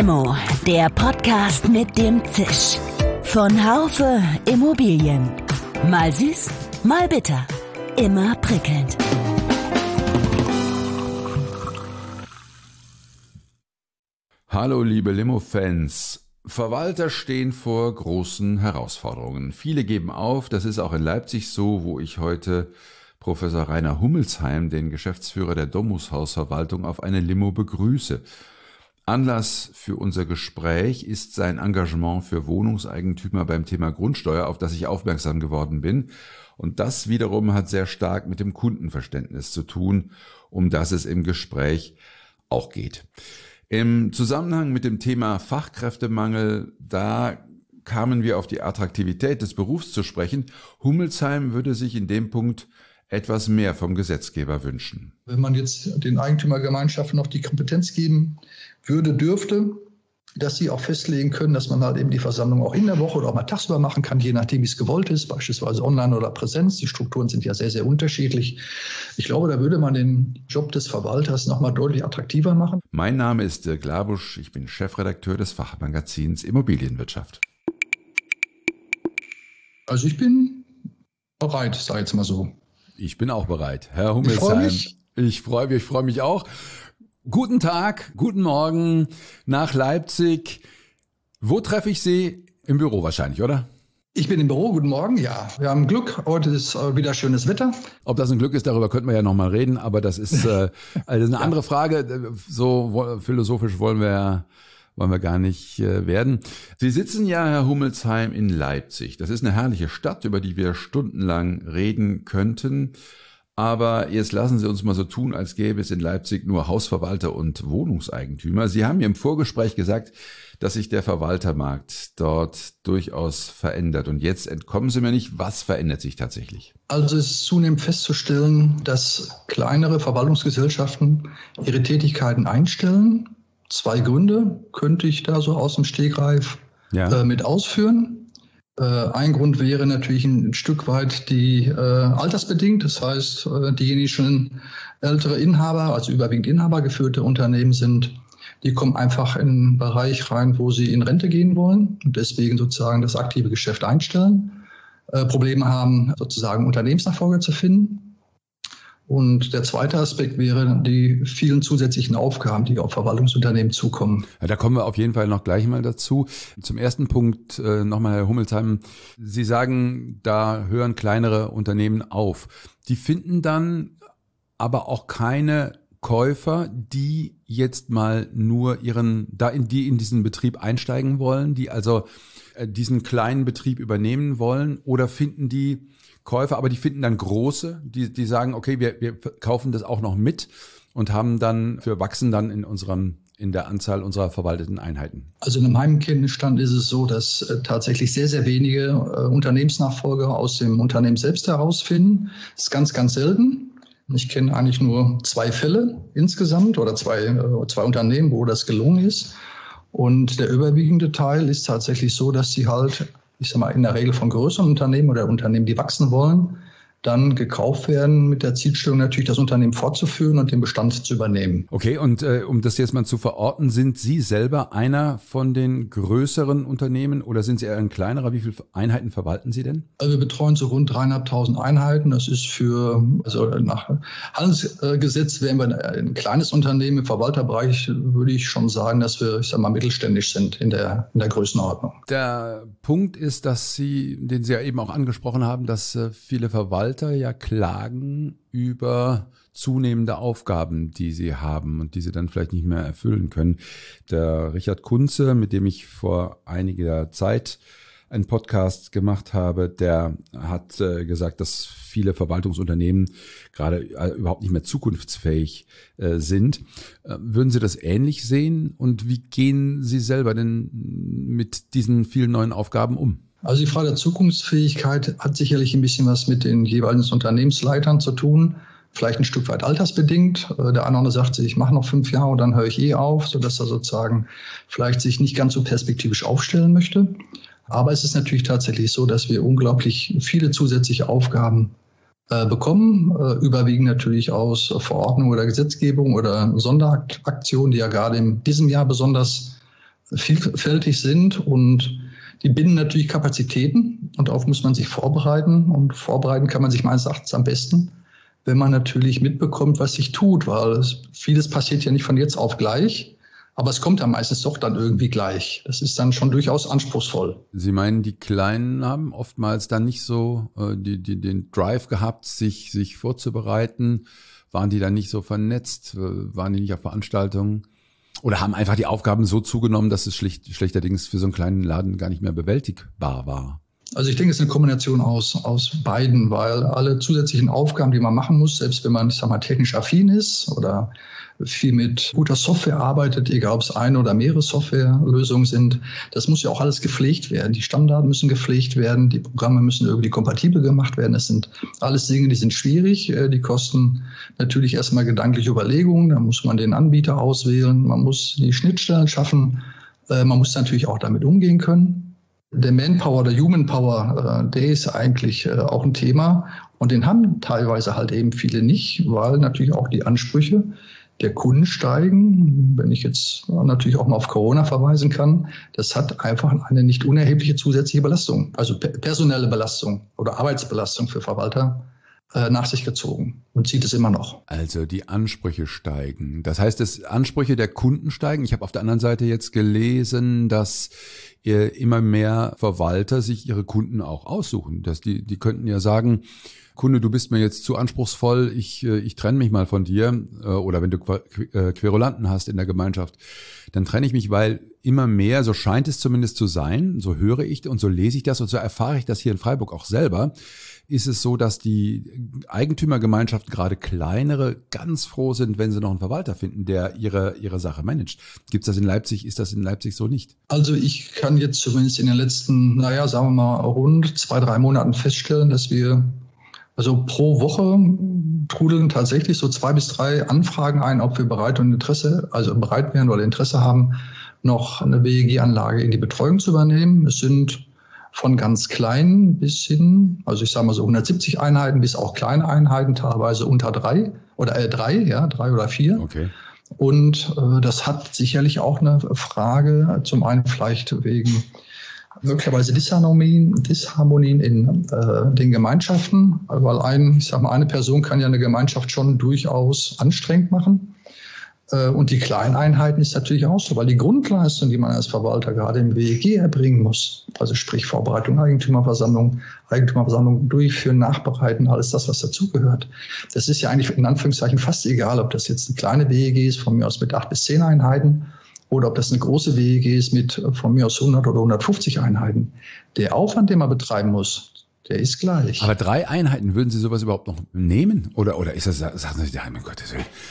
Limo, der Podcast mit dem Zisch. Von Haufe Immobilien. Mal süß, mal bitter. Immer prickelnd. Hallo liebe Limo-Fans. Verwalter stehen vor großen Herausforderungen. Viele geben auf, das ist auch in Leipzig so, wo ich heute Professor Rainer Hummelsheim, den Geschäftsführer der Domushausverwaltung, auf eine Limo begrüße. Anlass für unser Gespräch ist sein Engagement für Wohnungseigentümer beim Thema Grundsteuer, auf das ich aufmerksam geworden bin. Und das wiederum hat sehr stark mit dem Kundenverständnis zu tun, um das es im Gespräch auch geht. Im Zusammenhang mit dem Thema Fachkräftemangel, da kamen wir auf die Attraktivität des Berufs zu sprechen. Hummelsheim würde sich in dem Punkt etwas mehr vom Gesetzgeber wünschen. Wenn man jetzt den Eigentümergemeinschaften noch die Kompetenz geben würde, dürfte, dass sie auch festlegen können, dass man halt eben die Versammlung auch in der Woche oder auch mal tagsüber machen kann, je nachdem, wie es gewollt ist, beispielsweise online oder Präsenz. Die Strukturen sind ja sehr, sehr unterschiedlich. Ich glaube, da würde man den Job des Verwalters nochmal deutlich attraktiver machen. Mein Name ist Dirk Labusch, ich bin Chefredakteur des Fachmagazins Immobilienwirtschaft. Also ich bin bereit, sag ich jetzt mal so. Ich bin auch bereit, Herr Hummelsheim. Ich freue mich auch. Guten Tag, guten Morgen nach Leipzig. Wo treffe ich Sie? Im Büro wahrscheinlich, oder? Ich bin im Büro, guten Morgen, ja. Wir haben Glück, heute ist wieder schönes Wetter. Ob das ein Glück ist, darüber könnten wir ja nochmal reden, aber das ist eine andere Frage. So philosophisch wollen wir gar nicht werden. Sie sitzen ja, Herr Hummelsheim, in Leipzig. Das ist eine herrliche Stadt, über die wir stundenlang reden könnten. Aber jetzt lassen Sie uns mal so tun, als gäbe es in Leipzig nur Hausverwalter und Wohnungseigentümer. Sie haben mir im Vorgespräch gesagt, dass sich der Verwaltermarkt dort durchaus verändert. Und jetzt entkommen Sie mir nicht, was verändert sich tatsächlich? Also es ist zunehmend festzustellen, dass kleinere Verwaltungsgesellschaften ihre Tätigkeiten einstellen. 2 Gründe könnte ich da so aus dem Stegreif mit ausführen. Ein Grund wäre natürlich ein Stück weit die altersbedingt. Das heißt, diejenigen, die schon ältere Inhaber, also überwiegend inhabergeführte Unternehmen sind, die kommen einfach in einen Bereich rein, wo sie in Rente gehen wollen und deswegen sozusagen das aktive Geschäft einstellen, Probleme haben, sozusagen Unternehmensnachfolger zu finden. Und der zweite Aspekt wäre die vielen zusätzlichen Aufgaben, die auf Verwaltungsunternehmen zukommen. Ja, da kommen wir auf jeden Fall noch gleich mal dazu. Zum ersten Punkt nochmal, Herr Hummelsheim. Sie sagen, da hören kleinere Unternehmen auf. Die finden dann aber auch keine Käufer, die jetzt mal nur in diesen Betrieb einsteigen wollen, die also diesen kleinen Betrieb übernehmen wollen, oder finden die Käufer, aber die finden dann große, die sagen, okay, wir kaufen das auch noch mit und wir wachsen dann in der Anzahl unserer verwalteten Einheiten. Also in meinem Kenntnisstand ist es so, dass tatsächlich sehr, sehr wenige Unternehmensnachfolger aus dem Unternehmen selbst herausfinden. Das ist ganz, ganz selten. Ich kenne eigentlich nur 2 Fälle insgesamt oder zwei Unternehmen, wo das gelungen ist. Und der überwiegende Teil ist tatsächlich so, dass sie halt, ich sag mal, in der Regel von größeren Unternehmen oder Unternehmen, die wachsen wollen, dann gekauft werden mit der Zielstellung natürlich, das Unternehmen fortzuführen und den Bestand zu übernehmen. Okay, und um das jetzt mal zu verorten, sind Sie selber einer von den größeren Unternehmen oder sind Sie eher ein kleinerer? Wie viele Einheiten verwalten Sie denn? Also wir betreuen so rund 3.500 Einheiten. Das ist nach Handelsgesetz wären wir ein kleines Unternehmen. Im Verwalterbereich würde ich schon sagen, dass wir, mittelständisch sind in der Größenordnung. Der Punkt ist, den Sie ja eben auch angesprochen haben, dass viele Verwalter ja klagen über zunehmende Aufgaben, die sie haben und die sie dann vielleicht nicht mehr erfüllen können. Der Richard Kunze, mit dem ich vor einiger Zeit einen Podcast gemacht habe, der hat gesagt, dass viele Verwaltungsunternehmen gerade überhaupt nicht mehr zukunftsfähig sind. Würden Sie das ähnlich sehen und wie gehen Sie selber denn mit diesen vielen neuen Aufgaben um? Also die Frage der Zukunftsfähigkeit hat sicherlich ein bisschen was mit den jeweiligen Unternehmensleitern zu tun. Vielleicht ein Stück weit altersbedingt. Der eine oder andere sagt sich, ich mache noch 5 Jahre und dann höre ich auf, sodass er sozusagen vielleicht sich nicht ganz so perspektivisch aufstellen möchte. Aber es ist natürlich tatsächlich so, dass wir unglaublich viele zusätzliche Aufgaben bekommen, überwiegend natürlich aus Verordnung oder Gesetzgebung oder Sonderaktionen, die ja gerade in diesem Jahr besonders vielfältig sind und die binden natürlich Kapazitäten und darauf muss man sich vorbereiten. Und vorbereiten kann man sich meines Erachtens am besten, wenn man natürlich mitbekommt, was sich tut, weil vieles passiert ja nicht von jetzt auf gleich, aber es kommt dann meistens doch dann irgendwie gleich. Das ist dann schon durchaus anspruchsvoll. Sie meinen, die Kleinen haben oftmals dann nicht so den Drive gehabt, sich vorzubereiten? Waren die dann nicht so vernetzt? Waren die nicht auf Veranstaltungen? Oder haben einfach die Aufgaben so zugenommen, dass es schlechterdings für so einen kleinen Laden gar nicht mehr bewältigbar war? Also ich denke, es ist eine Kombination aus beiden, weil alle zusätzlichen Aufgaben, die man machen muss, selbst wenn man, ich sag mal, technisch affin ist oder viel mit guter Software arbeitet, egal ob es eine oder mehrere Softwarelösungen sind, das muss ja auch alles gepflegt werden. Die Stammdaten müssen gepflegt werden, die Programme müssen irgendwie kompatibel gemacht werden. Das sind alles Dinge, die sind schwierig, die kosten natürlich erstmal gedankliche Überlegungen, da muss man den Anbieter auswählen, man muss die Schnittstellen schaffen, man muss natürlich auch damit umgehen können. Der Manpower, der Human Power, der ist eigentlich auch ein Thema und den haben teilweise halt eben viele nicht, weil natürlich auch die Ansprüche der Kunden steigen. Wenn ich jetzt natürlich auch mal auf Corona verweisen kann, das hat einfach eine nicht unerhebliche zusätzliche Belastung, also personelle Belastung oder Arbeitsbelastung für Verwalter nach sich gezogen und zieht es immer noch. Also die Ansprüche steigen. Das heißt, dass Ansprüche der Kunden steigen. Ich habe auf der anderen Seite jetzt gelesen, dass immer mehr Verwalter sich ihre Kunden auch aussuchen. Dass die könnten ja sagen, Kunde, du bist mir jetzt zu anspruchsvoll, ich trenne mich mal von dir. Oder wenn du Querulanten hast in der Gemeinschaft, dann trenne ich mich, weil immer mehr, so scheint es zumindest zu sein, so höre ich und so lese ich das und so erfahre ich das hier in Freiburg auch selber, ist es so, dass die Eigentümergemeinschaften, gerade kleinere, ganz froh sind, wenn sie noch einen Verwalter finden, der ihre Sache managt. Gibt's das in Leipzig? Ist das in Leipzig so nicht? Also ich kann jetzt zumindest in den letzten, sagen wir mal, rund 2-3 Monaten feststellen, dass wir also pro Woche trudeln tatsächlich so 2 bis 3 Anfragen ein, ob wir bereit wären oder Interesse haben, noch eine WEG-Anlage in die Betreuung zu übernehmen. Es sind von ganz kleinen bis hin, also ich sage mal so 170 Einheiten bis auch kleine Einheiten, teilweise unter 3 oder 3 oder 4. Okay. Und das hat sicherlich auch eine Frage, zum einen vielleicht wegen möglicherweise Disharmonien in den Gemeinschaften, weil eine Person kann ja eine Gemeinschaft schon durchaus anstrengend machen. Und die kleinen Einheiten ist natürlich auch so, weil die Grundleistung, die man als Verwalter gerade im WEG erbringen muss, also sprich Vorbereitung, Eigentümerversammlung durchführen, nachbereiten, alles das, was dazugehört. Das ist ja eigentlich in Anführungszeichen fast egal, ob das jetzt eine kleine WEG ist, von mir aus mit 8 bis 10 Einheiten, oder ob das eine große WEG ist mit von mir aus 100 oder 150 Einheiten. Der Aufwand, den man betreiben muss, der ist gleich. Aber 3 Einheiten, würden Sie sowas überhaupt noch nehmen? Oder ist das, sagen Sie, mein Gott,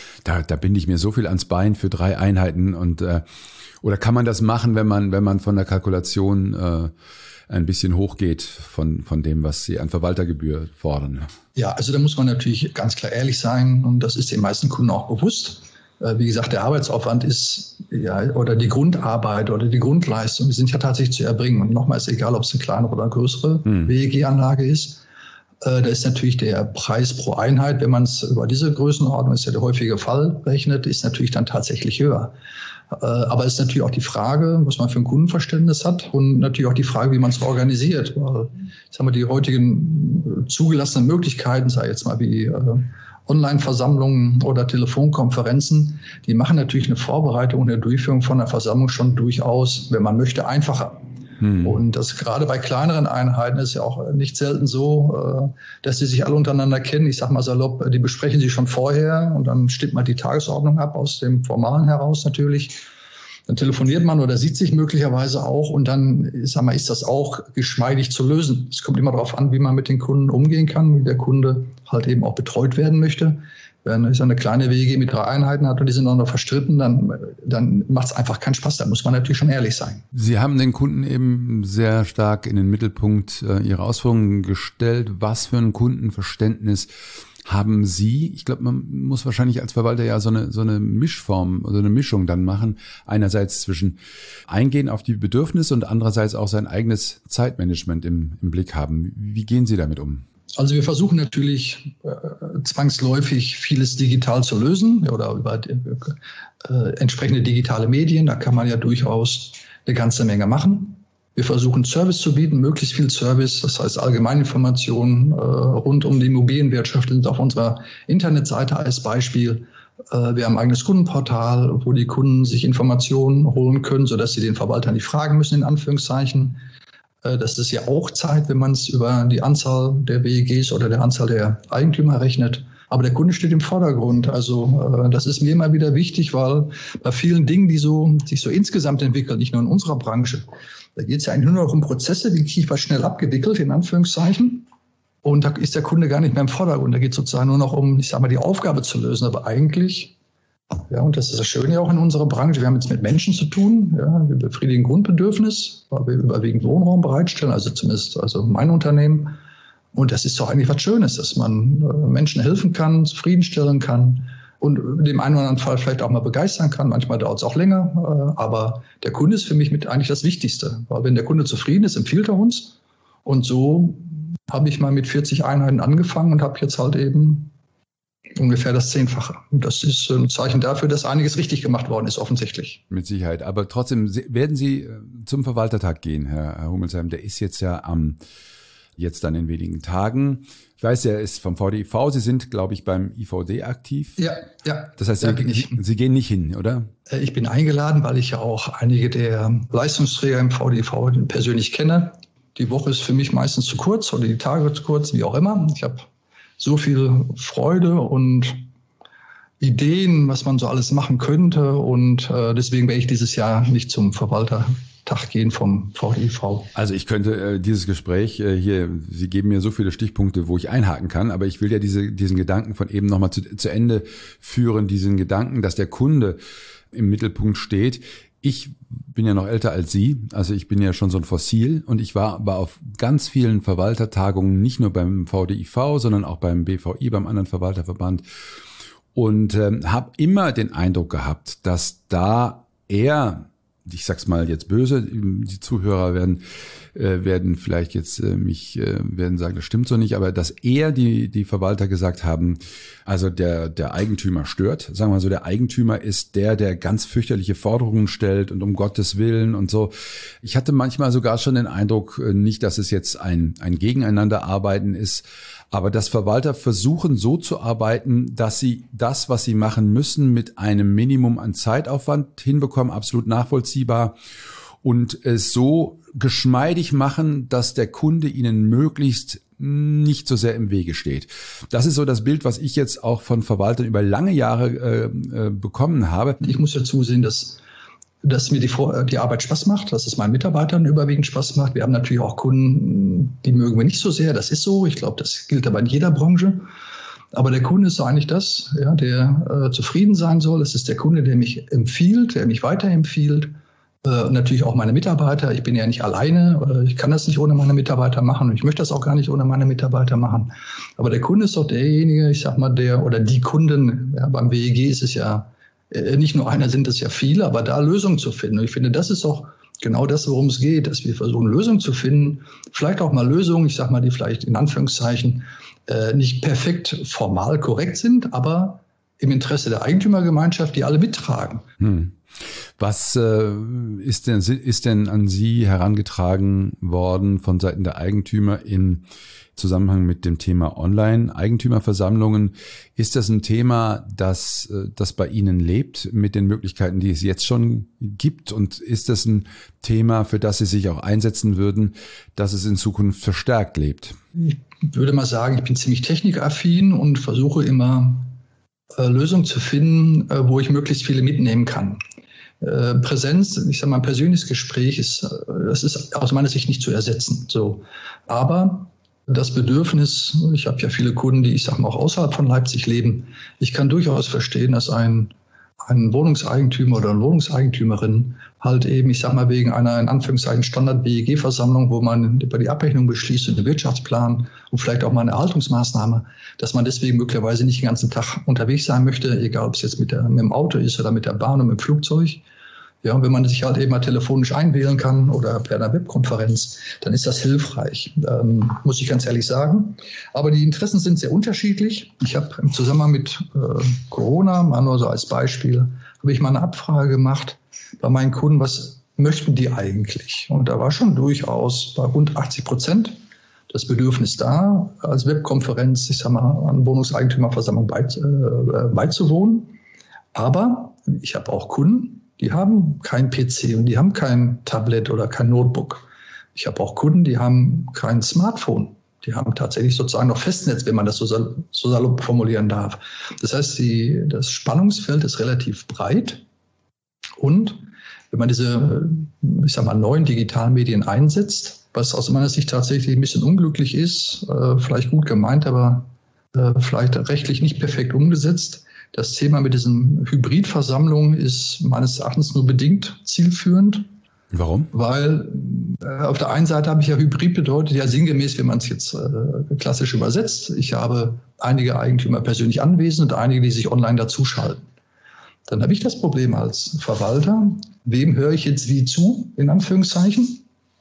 da binde ich mir so viel ans Bein für 3 Einheiten und oder kann man das machen, wenn man von der Kalkulation ein bisschen hochgeht von dem, was Sie an Verwaltergebühr fordern? Ja, also da muss man natürlich ganz klar ehrlich sein und das ist den meisten Kunden auch bewusst. Wie gesagt, der Arbeitsaufwand ist, oder die Grundarbeit oder die Grundleistung, die sind ja tatsächlich zu erbringen. Und nochmal ist egal, ob es eine kleinere oder eine größere WEG-Anlage ist. Da ist natürlich der Preis pro Einheit, wenn man es über diese Größenordnung, ist ja der häufige Fall, rechnet, ist natürlich dann tatsächlich höher. Aber es ist natürlich auch die Frage, was man für ein Kundenverständnis hat und natürlich auch die Frage, wie man es organisiert. Weil, die heutigen zugelassenen Möglichkeiten, sei jetzt mal wie Online-Versammlungen oder Telefonkonferenzen, die machen natürlich eine Vorbereitung und eine Durchführung von einer Versammlung schon durchaus, wenn man möchte, einfacher. Und das gerade bei kleineren Einheiten ist ja auch nicht selten so, dass sie sich alle untereinander kennen. Ich sage mal salopp, die besprechen sie schon vorher und dann stimmt man die Tagesordnung ab, aus dem Formalen heraus natürlich. Dann telefoniert man oder sieht sich möglicherweise auch und dann, ist das auch geschmeidig zu lösen. Es kommt immer darauf an, wie man mit den Kunden umgehen kann, wie der Kunde halt eben auch betreut werden möchte. Wenn ich eine kleine WEG mit 3 Einheiten hat und die sind auch noch verstritten, dann macht es einfach keinen Spaß. Da muss man natürlich schon ehrlich sein. Sie haben den Kunden eben sehr stark in den Mittelpunkt Ihrer Ausführungen gestellt. Was für ein Kundenverständnis haben Sie? Ich glaube, man muss wahrscheinlich als Verwalter ja so eine Mischform, also eine Mischung dann machen. Einerseits zwischen Eingehen auf die Bedürfnisse und andererseits auch sein eigenes Zeitmanagement im Blick haben. Wie gehen Sie damit um? Also wir versuchen natürlich zwangsläufig vieles digital zu lösen oder über entsprechende digitale Medien. Da kann man ja durchaus eine ganze Menge machen. Wir versuchen Service zu bieten, möglichst viel Service, das heißt Allgemeininformationen rund um die Immobilienwirtschaft sind auf unserer Internetseite als Beispiel. Wir haben ein eigenes Kundenportal, wo die Kunden sich Informationen holen können, sodass sie den Verwalter nicht fragen müssen, in Anführungszeichen. Das ist ja auch Zeit, wenn man es über die Anzahl der WEGs oder der Anzahl der Eigentümer rechnet. Aber der Kunde steht im Vordergrund. Also das ist mir immer wieder wichtig, weil bei vielen Dingen, die sich so insgesamt entwickeln, nicht nur in unserer Branche, da geht es ja eigentlich nur noch um Prozesse, wie kriege ich was schnell abgewickelt, in Anführungszeichen. Und da ist der Kunde gar nicht mehr im Vordergrund. Da geht es sozusagen nur noch um, ich sage mal, die Aufgabe zu lösen. Aber eigentlich, ja, und das ist das Schöne ja auch in unserer Branche, wir haben jetzt mit Menschen zu tun. Ja, wir befriedigen Grundbedürfnis, weil wir überwiegend Wohnraum bereitstellen, also zumindest mein Unternehmen. Und das ist doch eigentlich was Schönes, dass man Menschen helfen kann, zufriedenstellen kann und in dem einen oder anderen Fall vielleicht auch mal begeistern kann. Manchmal dauert es auch länger, aber der Kunde ist für mich mit eigentlich das Wichtigste. Weil wenn der Kunde zufrieden ist, empfiehlt er uns. Und so habe ich mal mit 40 Einheiten angefangen und habe jetzt halt eben ungefähr das 10-fache. Und das ist ein Zeichen dafür, dass einiges richtig gemacht worden ist, offensichtlich. Mit Sicherheit. Aber trotzdem werden Sie zum Verwaltertag gehen, Herr Hummelsheim. Der ist jetzt ja jetzt dann in wenigen Tagen. Ich weiß, er ist vom VDIV. Sie sind, glaube ich, beim IVD aktiv. Ja. Das heißt, Sie gehen nicht hin, oder? Ich bin eingeladen, weil ich ja auch einige der Leistungsträger im VDIV persönlich kenne. Die Woche ist für mich meistens zu kurz oder die Tage zu kurz, wie auch immer. Ich habe so viel Freude und Ideen, was man so alles machen könnte. Und deswegen werde ich dieses Jahr nicht zum Verwaltertag gehen vom VDIV. Also ich könnte dieses Gespräch hier, Sie geben mir so viele Stichpunkte, wo ich einhaken kann, aber ich will ja diesen Gedanken von eben nochmal zu Ende führen, diesen Gedanken, dass der Kunde im Mittelpunkt steht. Ich bin ja noch älter als Sie, also ich bin ja schon so ein Fossil und ich war auf ganz vielen Verwaltertagungen, nicht nur beim VDIV, sondern auch beim BVI, beim anderen Verwalterverband und habe immer den Eindruck gehabt, dass da ich sag's mal jetzt böse, die Zuhörer werden vielleicht jetzt werden sagen, das stimmt so nicht, aber dass eher die Verwalter gesagt haben, also der Eigentümer stört, sagen wir mal so, der Eigentümer ist der ganz fürchterliche Forderungen stellt und um Gottes Willen und so. Ich hatte manchmal sogar schon den Eindruck, nicht, dass es jetzt ein Gegeneinanderarbeiten ist, aber dass Verwalter versuchen so zu arbeiten, dass sie das, was sie machen müssen, mit einem Minimum an Zeitaufwand hinbekommen, absolut nachvollziehbar und es so geschmeidig machen, dass der Kunde ihnen möglichst nicht so sehr im Wege steht. Das ist so das Bild, was ich jetzt auch von Verwaltern über lange Jahre bekommen habe. Ich muss ja zusehen, dass mir die Arbeit Spaß macht, dass es meinen Mitarbeitern überwiegend Spaß macht. Wir haben natürlich auch Kunden, die mögen wir nicht so sehr. Das ist so. Ich glaube, das gilt aber in jeder Branche. Aber der Kunde ist eigentlich das, ja, der zufrieden sein soll. Es ist der Kunde, der mich empfiehlt, der mich weiterempfiehlt. Natürlich auch meine Mitarbeiter. Ich bin ja nicht alleine. Ich kann das nicht ohne meine Mitarbeiter machen und ich möchte das auch gar nicht ohne meine Mitarbeiter machen. Aber der Kunde ist doch derjenige, ich sag mal, die Kunden, ja, beim WEG ist es ja nicht nur einer, sind es ja viele, aber da Lösungen zu finden. Und ich finde, das ist auch genau das, worum es geht, dass wir versuchen, Lösungen zu finden. Vielleicht auch mal Lösungen, ich sag mal, die vielleicht in Anführungszeichen nicht perfekt formal korrekt sind, aber im Interesse der Eigentümergemeinschaft, die alle mittragen. Was ist denn an Sie herangetragen worden von Seiten der Eigentümer in Zusammenhang mit dem Thema Online-Eigentümerversammlungen? Ist das ein Thema, das bei Ihnen lebt mit den Möglichkeiten, die es jetzt schon gibt? Und ist das ein Thema, für das Sie sich auch einsetzen würden, dass es in Zukunft verstärkt lebt? Ich würde mal sagen, ich bin ziemlich technikaffin und versuche immer Lösungen zu finden, wo ich möglichst viele mitnehmen kann. Präsenz, ich sage mal, ein persönliches Gespräch ist aus meiner Sicht nicht zu ersetzen. So, aber das Bedürfnis, ich habe ja viele Kunden, die, ich sage mal, auch außerhalb von Leipzig leben. Ich kann durchaus verstehen, dass ein Wohnungseigentümer oder eine Wohnungseigentümerin halt eben, ich sage mal, wegen einer in Anführungszeichen Standard-BEG-Versammlung, wo man über die Abrechnung beschließt und den Wirtschaftsplan und vielleicht auch mal eine Erhaltungsmaßnahme, dass man deswegen möglicherweise nicht den ganzen Tag unterwegs sein möchte, egal ob es jetzt mit dem Auto ist oder mit der Bahn oder mit dem Flugzeug. Ja, und wenn man sich halt eben mal telefonisch einwählen kann oder per einer Webkonferenz, dann ist das hilfreich, muss ich ganz ehrlich sagen. Aber die Interessen sind sehr unterschiedlich. Ich habe im Zusammenhang mit Corona, mal nur so als Beispiel, habe ich mal eine Abfrage gemacht bei meinen Kunden, was möchten die eigentlich? Und da war schon durchaus bei rund 80% das Bedürfnis da, als Webkonferenz, ich sag mal, an Wohnungseigentümerversammlung beizuwohnen. Aber ich habe auch Kunden, die haben kein PC und die haben kein Tablet oder kein Notebook. Ich habe auch Kunden, die haben kein Smartphone. Die haben tatsächlich sozusagen noch Festnetz, wenn man das so salopp formulieren darf. Das heißt, das Spannungsfeld ist relativ breit. Und wenn man diese, ich sag mal, neuen digitalen Medien einsetzt, was aus meiner Sicht tatsächlich ein bisschen unglücklich ist, vielleicht gut gemeint, aber vielleicht rechtlich nicht perfekt umgesetzt. Das Thema mit diesen Hybridversammlungen ist meines Erachtens nur bedingt zielführend. Warum? Weil auf der einen Seite habe ich ja Hybrid bedeutet ja sinngemäß, wenn man es jetzt klassisch übersetzt. Ich habe einige Eigentümer persönlich anwesend und einige, die sich online dazuschalten. Dann habe ich das Problem als Verwalter, wem höre ich jetzt wie zu, in Anführungszeichen.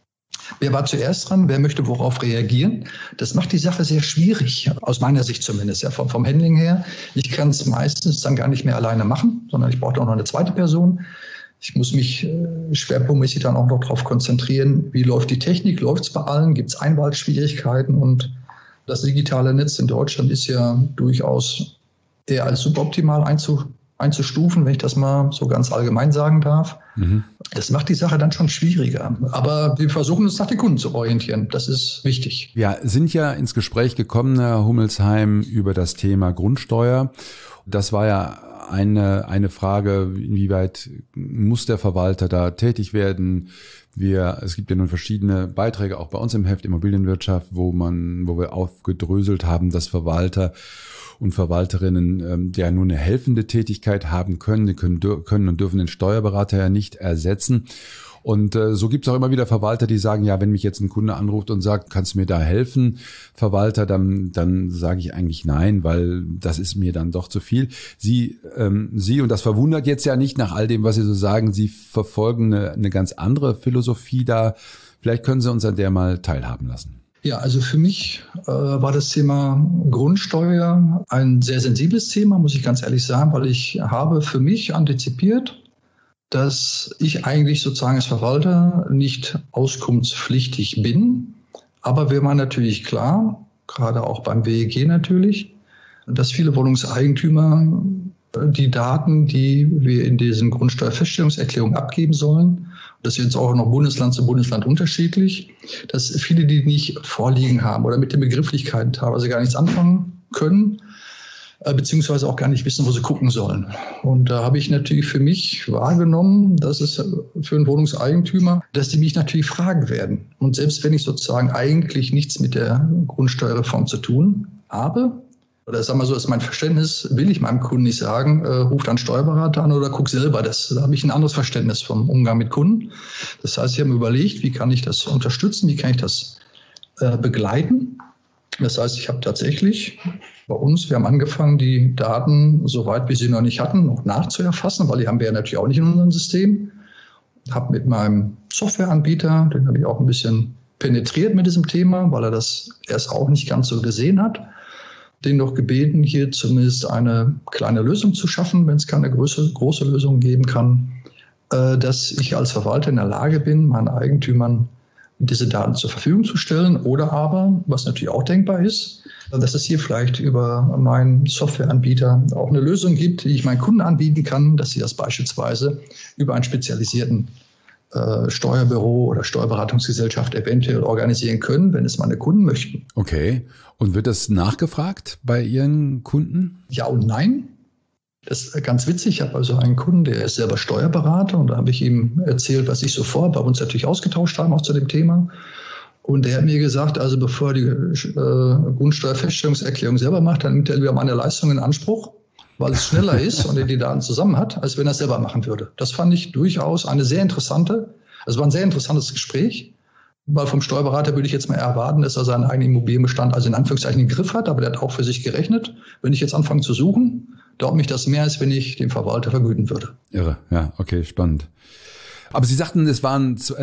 Wer war zuerst dran? Wer möchte worauf reagieren? Das macht die Sache sehr schwierig, aus meiner Sicht zumindest, ja, vom Handling her. Ich kann es meistens dann gar nicht mehr alleine machen, sondern ich brauche auch noch eine zweite Person. Ich muss mich schwerpunktmäßig dann auch noch darauf konzentrieren, wie läuft die Technik, läuft es bei allen, gibt es Einwahlschwierigkeiten, und das digitale Netz in Deutschland ist ja durchaus eher als suboptimal einzustufen, wenn ich das mal so ganz allgemein sagen darf. Mhm. Das macht die Sache dann schon schwieriger. Aber wir versuchen uns nach den Kunden zu orientieren. Das ist wichtig. Wir sind ja ins Gespräch gekommen, Herr Hummelsheim, über das Thema Grundsteuer. Das war ja eine Frage, inwieweit muss der Verwalter da tätig werden? Es gibt ja nun verschiedene Beiträge, auch bei uns im Heft Immobilienwirtschaft, wo wir aufgedröselt haben, dass Verwalter und Verwalterinnen ja nur eine helfende Tätigkeit haben können. Die können und dürfen den Steuerberater ja nicht ersetzen. Und so gibt es auch immer wieder Verwalter, die sagen, ja, wenn mich jetzt ein Kunde anruft und sagt, kannst du mir da helfen, Verwalter, dann sage ich eigentlich nein, weil das ist mir dann doch zu viel. Sie, und das verwundert jetzt ja nicht nach all dem, was Sie so sagen, Sie verfolgen eine ganz andere Philosophie da. Vielleicht können Sie uns an der mal teilhaben lassen. Ja, also für mich war das Thema Grundsteuer ein sehr sensibles Thema, muss ich ganz ehrlich sagen, weil ich habe für mich antizipiert, dass ich eigentlich sozusagen als Verwalter nicht auskunftspflichtig bin. Aber mir war natürlich klar, gerade auch beim WEG natürlich, dass viele Wohnungseigentümer die Daten, die wir in diesen Grundsteuerfeststellungserklärungen abgeben sollen, das ist jetzt auch noch Bundesland zu Bundesland unterschiedlich, dass viele die nicht vorliegen haben oder mit den Begrifflichkeiten teilweise gar nichts anfangen können, beziehungsweise auch gar nicht wissen, wo sie gucken sollen. Und da habe ich natürlich für mich wahrgenommen, dass es für einen Wohnungseigentümer, dass die mich natürlich fragen werden. Und selbst wenn ich sozusagen eigentlich nichts mit der Grundsteuerreform zu tun habe, oder sagen wir so, ist mein Verständnis, will ich meinem Kunden nicht sagen, ruf dann Steuerberater an oder guck selber. Da habe ich ein anderes Verständnis vom Umgang mit Kunden. Das heißt, ich habe mir überlegt, wie kann ich das unterstützen, wie kann ich das begleiten. Das heißt, ich habe tatsächlich bei uns, wir haben angefangen, die Daten, soweit wir sie noch nicht hatten, noch nachzuerfassen, weil die haben wir ja natürlich auch nicht in unserem System. Habe mit meinem Softwareanbieter, den habe ich auch ein bisschen penetriert mit diesem Thema, weil er das erst auch nicht ganz so gesehen hat, den noch gebeten, hier zumindest eine kleine Lösung zu schaffen, wenn es keine große Lösung geben kann, dass ich als Verwalter in der Lage bin, meinen Eigentümern diese Daten zur Verfügung zu stellen, oder aber, was natürlich auch denkbar ist, dass es hier vielleicht über meinen Softwareanbieter auch eine Lösung gibt, die ich meinen Kunden anbieten kann, dass sie das beispielsweise über einen spezialisierten Steuerbüro oder Steuerberatungsgesellschaft eventuell organisieren können, wenn es meine Kunden möchten. Okay. Und wird das nachgefragt bei Ihren Kunden? Ja und nein. Das ist ganz witzig. Ich habe also einen Kunden, der ist selber Steuerberater, und da habe ich ihm erzählt, was ich so vorhabe, uns natürlich ausgetauscht haben, auch zu dem Thema. Und der hat mir gesagt, also bevor er die Grundsteuerfeststellungserklärung selber macht, dann nimmt er lieber meine Leistung in Anspruch, weil es schneller ist und er die Daten zusammen hat, als wenn er es selber machen würde. Das fand ich durchaus war ein sehr interessantes Gespräch, weil vom Steuerberater würde ich jetzt mal erwarten, dass er seinen eigenen Immobilienbestand, also in Anführungszeichen, im Griff hat, aber der hat auch für sich gerechnet. Wenn ich jetzt anfange zu suchen, dauert mich das mehr, als wenn ich den Verwalter vergüten würde. Irre, ja, okay, spannend. Aber Sie sagten, es war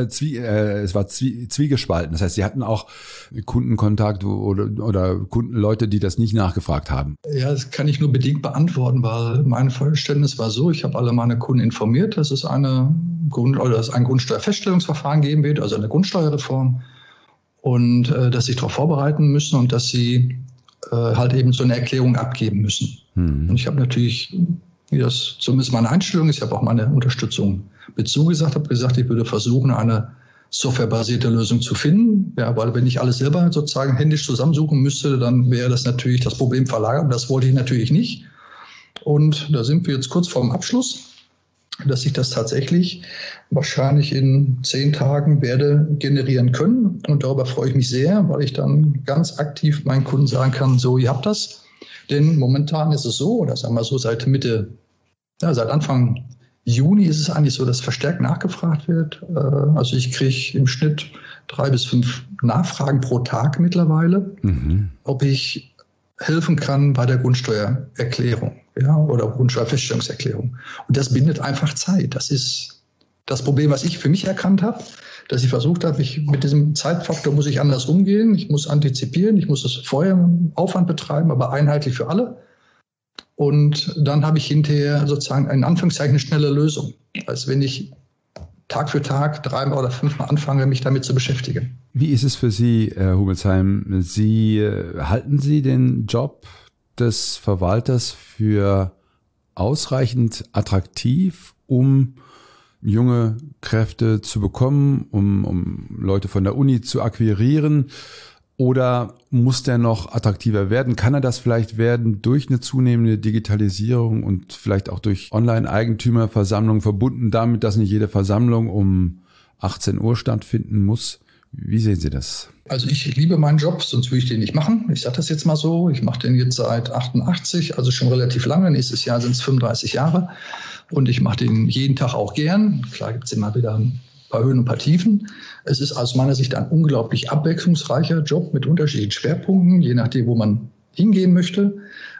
zwiegespalten. Das heißt, Sie hatten auch Kundenkontakt oder Kundenleute, die das nicht nachgefragt haben. Ja, das kann ich nur bedingt beantworten, weil mein Verständnis war so, ich habe alle meine Kunden informiert, dass es ein Grundsteuerfeststellungsverfahren geben wird, also eine Grundsteuerreform, und dass sie darauf vorbereiten müssen und dass sie halt eben so eine Erklärung abgeben müssen. Und ich habe natürlich, wie das zumindest meine Einstellung ist, ich habe auch meine Unterstützung mit zugesagt, habe gesagt, ich würde versuchen, eine softwarebasierte Lösung zu finden. Ja, weil wenn ich alles selber sozusagen händisch zusammensuchen müsste, dann wäre das natürlich das Problem verlagert. Und das wollte ich natürlich nicht. Und da sind wir jetzt kurz vorm Abschluss, dass ich das tatsächlich wahrscheinlich in 10 Tagen werde generieren können. Und darüber freue ich mich sehr, weil ich dann ganz aktiv meinen Kunden sagen kann, so, ihr habt das. Denn momentan ist es so, oder sagen wir so, seit Anfang Juni ist es eigentlich so, dass verstärkt nachgefragt wird. Also ich kriege im Schnitt 3 bis 5 Nachfragen pro Tag mittlerweile, ob ich helfen kann bei der Grundsteuererklärung, ja, oder Grundsteuerfeststellungserklärung. Und das bindet einfach Zeit. Das ist das Problem, was ich für mich erkannt habe, dass ich versucht habe, mit diesem Zeitfaktor muss ich anders umgehen. Ich muss antizipieren, ich muss es vorher Aufwand betreiben, aber einheitlich für alle. Und dann habe ich hinterher sozusagen in Anführungszeichen eine schnelle Lösung, als wenn ich Tag für Tag 3 oder 5 Mal anfange, mich damit zu beschäftigen. Wie ist es für Sie, Herr Hubelsheim? Halten Sie den Job des Verwalters für ausreichend attraktiv, um junge Kräfte zu bekommen, um Leute von der Uni zu akquirieren? Oder muss der noch attraktiver werden? Kann er das vielleicht werden durch eine zunehmende Digitalisierung und vielleicht auch durch Online-Eigentümerversammlungen, verbunden damit, dass nicht jede Versammlung um 18 Uhr stattfinden muss? Wie sehen Sie das? Also ich liebe meinen Job, sonst würde ich den nicht machen. Ich sage das jetzt mal so. Ich mache den jetzt seit 88, also schon relativ lange. Nächstes Jahr sind es 35 Jahre. Und ich mache den jeden Tag auch gern. Klar gibt es immer wieder ein paar Höhen und ein paar Tiefen. Es ist aus meiner Sicht ein unglaublich abwechslungsreicher Job mit unterschiedlichen Schwerpunkten, je nachdem, wo man hingehen möchte.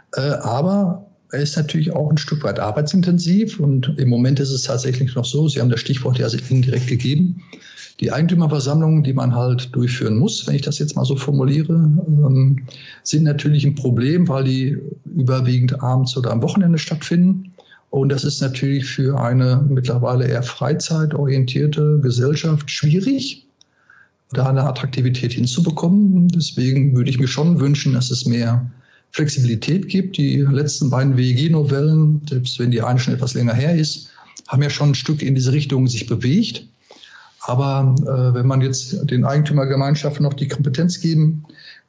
Aber er ist natürlich auch ein Stück weit arbeitsintensiv. Und im Moment ist es tatsächlich noch so, Sie haben das Stichwort ja indirekt gegeben, die Eigentümerversammlungen, die man halt durchführen muss, wenn ich das jetzt mal so formuliere, sind natürlich ein Problem, weil die überwiegend abends oder am Wochenende stattfinden. Und das ist natürlich für eine mittlerweile eher freizeitorientierte Gesellschaft schwierig, da eine Attraktivität hinzubekommen. Deswegen würde ich mir schon wünschen, dass es mehr Flexibilität gibt. Die letzten beiden WEG-Novellen, selbst wenn die eine schon etwas länger her ist, haben ja schon ein Stück in diese Richtung sich bewegt. Aber wenn man jetzt den Eigentümergemeinschaften noch die Kompetenz geben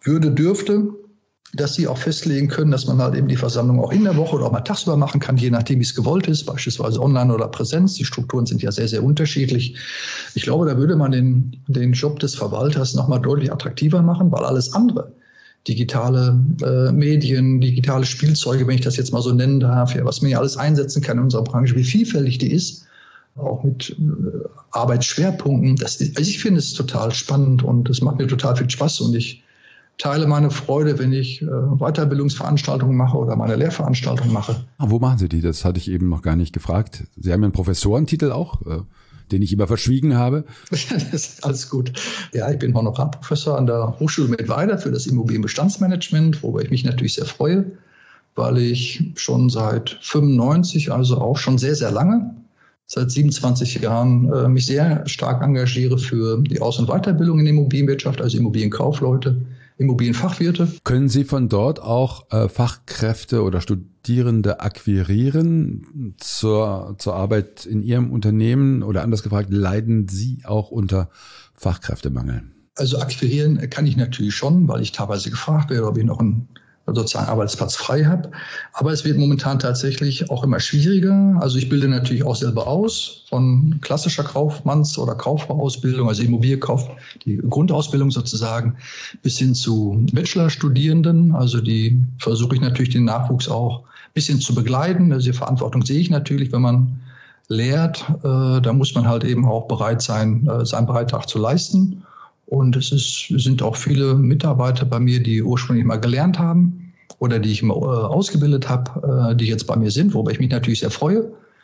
dürfte, dass sie auch festlegen können, dass man halt eben die Versammlung auch in der Woche oder auch mal tagsüber machen kann, je nachdem, wie es gewollt ist, beispielsweise online oder Präsenz. Die Strukturen sind ja sehr, sehr unterschiedlich. Ich glaube, da würde man den Job des Verwalters nochmal deutlich attraktiver machen, weil alles andere, digitale Medien, digitale Spielzeuge, wenn ich das jetzt mal so nennen darf, ja, was man ja alles einsetzen kann in unserer Branche, wie vielfältig die ist, auch mit Arbeitsschwerpunkten. Also ich finde es total spannend und es macht mir total viel Spaß und ich teile meine Freude, wenn ich Weiterbildungsveranstaltungen mache oder meine Lehrveranstaltungen mache. Wo machen Sie die? Das hatte ich eben noch gar nicht gefragt. Sie haben einen Professorentitel auch, den ich immer verschwiegen habe. Das ist alles gut. Ja, ich bin Honorarprofessor an der Hochschule Mittweida für das Immobilienbestandsmanagement, worüber ich mich natürlich sehr freue, weil ich schon seit 95, also auch schon sehr, sehr lange, seit 27 Jahren mich sehr stark engagiere für die Aus- und Weiterbildung in der Immobilienwirtschaft, also Immobilienkaufleute, Immobilienfachwirte. Können Sie von dort auch Fachkräfte oder Studierende akquirieren zur Arbeit in Ihrem Unternehmen? Oder anders gefragt, leiden Sie auch unter Fachkräftemangel? Also akquirieren kann ich natürlich schon, weil ich teilweise gefragt werde, ob ich noch einen sozusagen Arbeitsplatz frei habe. Aber es wird momentan tatsächlich auch immer schwieriger. Also ich bilde natürlich auch selber aus, von klassischer Kaufmanns- oder Kauffrau-Ausbildung, also Immobilienkauf, die Grundausbildung sozusagen, bis hin zu Bachelorstudierenden. Also die versuche ich natürlich den Nachwuchs auch ein bisschen zu begleiten. Also die Verantwortung sehe ich natürlich, wenn man lehrt, da muss man halt eben auch bereit sein, seinen Beitrag zu leisten. Und es sind auch viele Mitarbeiter bei mir, die ursprünglich mal gelernt haben oder die ich immer ausgebildet habe, die jetzt bei mir sind, wobei ich mich natürlich sehr freue.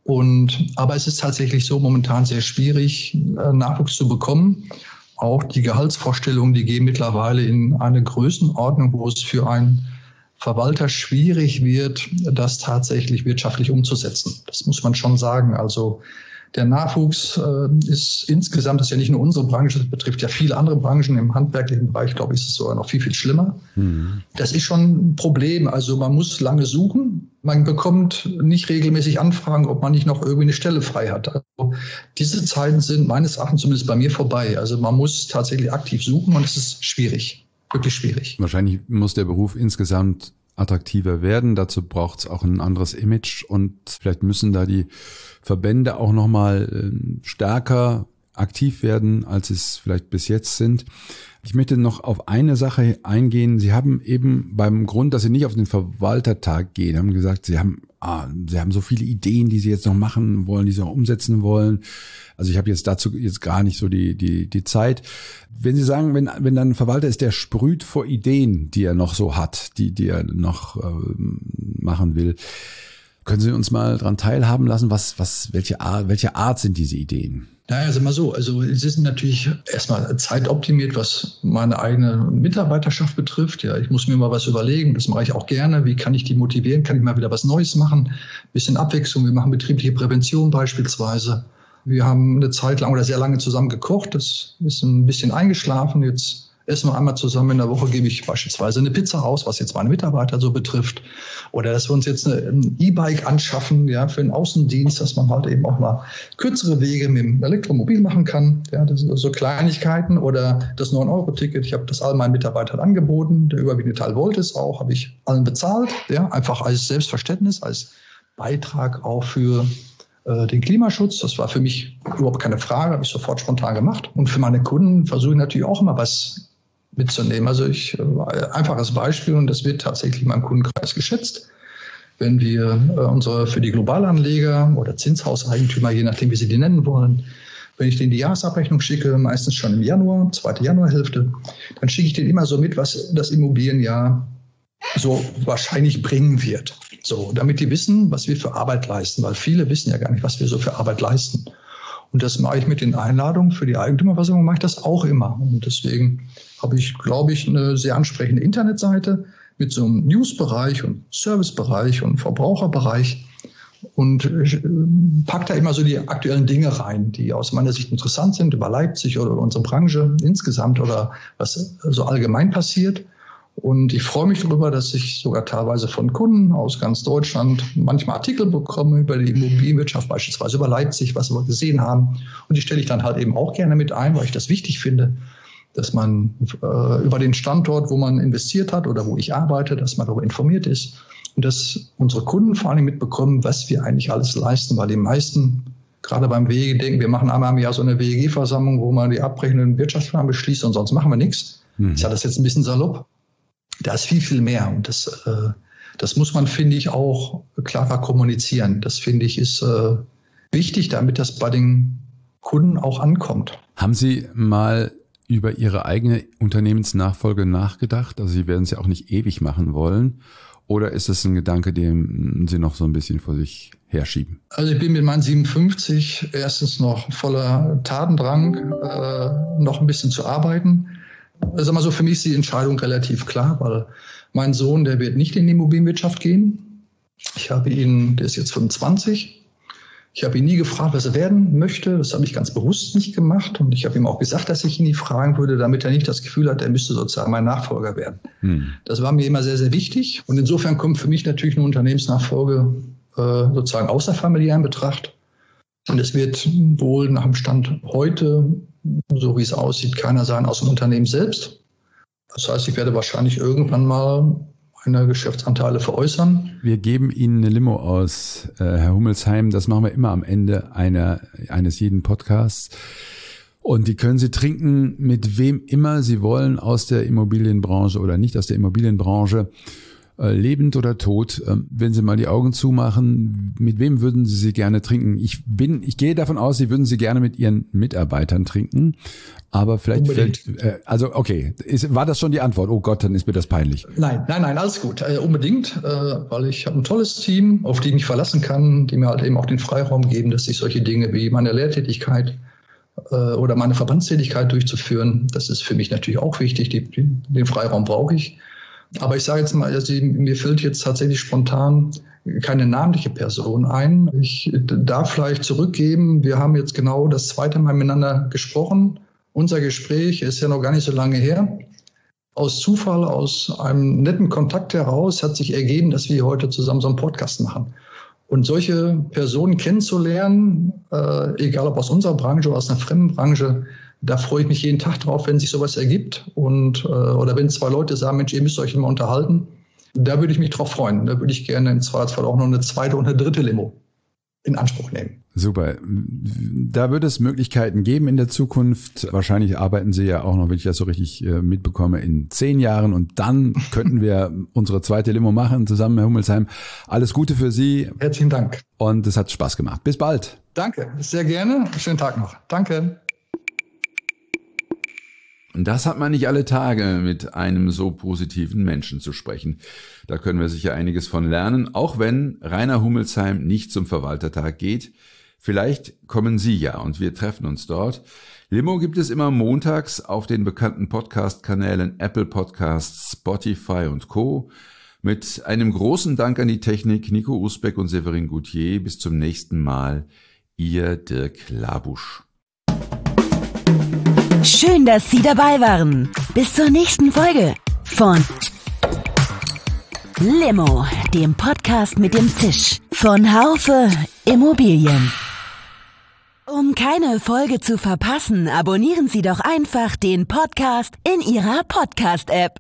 Aber es ist tatsächlich so momentan sehr schwierig, Nachwuchs zu bekommen. Auch die Gehaltsvorstellungen, die gehen mittlerweile in eine Größenordnung, wo es für einen Verwalter schwierig wird, das tatsächlich wirtschaftlich umzusetzen. Das muss man schon sagen. Also der Nachwuchs ist insgesamt, das ist ja nicht nur unsere Branche, das betrifft ja viele andere Branchen. Im handwerklichen Bereich, glaube ich, ist es sogar noch viel, viel schlimmer. Das ist schon ein Problem. Also man muss lange suchen. Man bekommt nicht regelmäßig Anfragen, ob man nicht noch irgendwie eine Stelle frei hat. Also diese Zeiten sind meines Erachtens zumindest bei mir vorbei. Also man muss tatsächlich aktiv suchen und es ist schwierig, wirklich schwierig. Wahrscheinlich muss der Beruf insgesamt attraktiver werden. Dazu braucht es auch ein anderes Image und vielleicht müssen da die Verbände auch nochmal stärker aktiv werden, als es vielleicht bis jetzt sind. Ich möchte noch auf eine Sache eingehen. Sie haben eben beim Grund, dass Sie nicht auf den Verwaltertag gehen, haben gesagt, Sie haben so viele Ideen, die Sie jetzt noch machen wollen, die Sie noch umsetzen wollen. Also ich habe jetzt dazu gar nicht so die Zeit. Wenn Sie sagen, wenn dann ein Verwalter ist, der sprüht vor Ideen, die er noch so hat, die er noch machen will, können Sie uns mal daran teilhaben lassen, welche Art sind diese Ideen? Naja, also mal so. Also sie sind natürlich erstmal zeitoptimiert, was meine eigene Mitarbeiterschaft betrifft. Ja, ich muss mir mal was überlegen. Das mache ich auch gerne. Wie kann ich die motivieren? Kann ich mal wieder was Neues machen? Ein bisschen Abwechslung. Wir machen betriebliche Prävention beispielsweise. Wir haben eine Zeit lang oder sehr lange zusammen gekocht. Das ist ein bisschen eingeschlafen. Jetzt essen wir einmal zusammen in der Woche, gebe ich beispielsweise eine Pizza aus, was jetzt meine Mitarbeiter so betrifft. Oder dass wir uns jetzt ein E-Bike anschaffen, ja, für den Außendienst, dass man halt eben auch mal kürzere Wege mit dem Elektromobil machen kann. Ja, das sind so Kleinigkeiten. Oder das 9-Euro-Ticket. Ich habe das all meinen Mitarbeitern angeboten. Der überwiegende Teil wollte es auch, habe ich allen bezahlt. Ja, einfach als Selbstverständnis, als Beitrag auch für den Klimaschutz. Das war für mich überhaupt keine Frage, habe ich sofort spontan gemacht. Und für meine Kunden versuche ich natürlich auch immer was mitzunehmen. Also einfaches Beispiel, und das wird tatsächlich in meinem Kundenkreis geschätzt. Wenn wir für die Globalanleger oder Zinshauseigentümer, je nachdem, wie sie die nennen wollen, wenn ich denen die Jahresabrechnung schicke, meistens schon im Januar, zweite Januarhälfte, dann schicke ich denen immer so mit, was das Immobilienjahr so wahrscheinlich bringen wird. So, damit die wissen, was wir für Arbeit leisten, weil viele wissen ja gar nicht, was wir so für Arbeit leisten. Und das mache ich mit den Einladungen für die Eigentümerversammlung, mache ich das auch immer. Und deswegen habe ich, glaube ich, eine sehr ansprechende Internetseite mit so einem News-Bereich und Service-Bereich und Verbraucherbereich und packe da immer so die aktuellen Dinge rein, die aus meiner Sicht interessant sind, über Leipzig oder über unsere Branche insgesamt oder was so allgemein passiert. Und ich freue mich darüber, dass ich sogar teilweise von Kunden aus ganz Deutschland manchmal Artikel bekomme über die Immobilienwirtschaft, beispielsweise über Leipzig, was wir gesehen haben. Und die stelle ich dann halt eben auch gerne mit ein, weil ich das wichtig finde, dass man über den Standort, wo man investiert hat oder wo ich arbeite, dass man darüber informiert ist und dass unsere Kunden vor allem mitbekommen, was wir eigentlich alles leisten, weil die meisten, gerade beim WEG, denken, wir machen einmal im Jahr so eine WEG-Versammlung, wo man die abrechnenden Wirtschaftsplan beschließt und sonst machen wir nichts. Ich sage das jetzt ein bisschen salopp. Da ist viel, viel mehr. Und das muss man, finde ich, auch klarer kommunizieren. Das, finde ich, ist wichtig, damit das bei den Kunden auch ankommt. Haben Sie mal über Ihre eigene Unternehmensnachfolge nachgedacht? Also Sie werden es ja auch nicht ewig machen wollen. Oder ist es ein Gedanke, den Sie noch so ein bisschen vor sich herschieben? Also ich bin mit meinen 57 erstens noch voller Tatendrang, noch ein bisschen zu arbeiten. Also mal so, für mich ist die Entscheidung relativ klar, weil mein Sohn, der wird nicht in die Immobilienwirtschaft gehen. Der ist jetzt 25. Ich habe ihn nie gefragt, was er werden möchte. Das habe ich ganz bewusst nicht gemacht. Und ich habe ihm auch gesagt, dass ich ihn nie fragen würde, damit er nicht das Gefühl hat, er müsste sozusagen mein Nachfolger werden. Das war mir immer sehr, sehr wichtig. Und insofern kommt für mich natürlich eine Unternehmensnachfolge sozusagen außerfamiliär in Betracht. Und es wird wohl nach dem Stand heute, so wie es aussieht, keiner sein aus dem Unternehmen selbst. Das heißt, ich werde wahrscheinlich irgendwann mal meine Geschäftsanteile veräußern. Wir geben Ihnen eine Limo aus, Herr Hummelsheim. Das machen wir immer am Ende eines jeden Podcasts. Und die können Sie trinken mit wem immer Sie wollen aus der Immobilienbranche oder nicht aus der Immobilienbranche. lebend oder tot, wenn Sie mal die Augen zumachen, mit wem würden Sie gerne trinken? Ich gehe davon aus, Sie würden sie gerne mit Ihren Mitarbeitern trinken, aber vielleicht war das schon die Antwort? Oh Gott, dann ist mir das peinlich. Nein, alles gut. Unbedingt, weil ich habe ein tolles Team, auf die ich mich verlassen kann, die mir halt eben auch den Freiraum geben, dass ich solche Dinge wie meine Lehrtätigkeit oder meine Verbandstätigkeit durchzuführen, das ist für mich natürlich auch wichtig, den Freiraum brauche ich. Aber ich sage jetzt mal, also mir fällt jetzt tatsächlich spontan keine namentliche Person ein. Ich darf vielleicht zurückgeben, wir haben jetzt genau das zweite Mal miteinander gesprochen. Unser Gespräch ist ja noch gar nicht so lange her. Aus Zufall, aus einem netten Kontakt heraus hat sich ergeben, dass wir heute zusammen so einen Podcast machen. Und solche Personen kennenzulernen, egal ob aus unserer Branche oder aus einer fremden Branche, da freue ich mich jeden Tag drauf, wenn sich sowas ergibt. Oder wenn zwei Leute sagen, Mensch, ihr müsst euch immer unterhalten, da würde ich mich drauf freuen. Da würde ich gerne im Zweifelsfall auch noch eine zweite und eine dritte Limo in Anspruch nehmen. Super. Da wird es Möglichkeiten geben in der Zukunft. Wahrscheinlich arbeiten Sie ja auch noch, wenn ich das so richtig mitbekomme, in 10 Jahren. Und dann könnten wir unsere zweite Limo machen zusammen, Herr Hummelsheim. Alles Gute für Sie. Herzlichen Dank. Und es hat Spaß gemacht. Bis bald. Danke, sehr gerne. Schönen Tag noch. Danke. Das hat man nicht alle Tage, mit einem so positiven Menschen zu sprechen. Da können wir sicher einiges von lernen, auch wenn Rainer Hummelsheim nicht zum Verwaltertag geht. Vielleicht kommen Sie ja und wir treffen uns dort. Limo gibt es immer montags auf den bekannten Podcast-Kanälen Apple Podcasts, Spotify und Co. Mit einem großen Dank an die Technik, Nico Usbeck und Severin Goutier. Bis zum nächsten Mal, Ihr Dirk Labusch. Schön, dass Sie dabei waren. Bis zur nächsten Folge von Limo, dem Podcast mit dem Zisch von Haufe Immobilien. Um keine Folge zu verpassen, abonnieren Sie doch einfach den Podcast in Ihrer Podcast-App.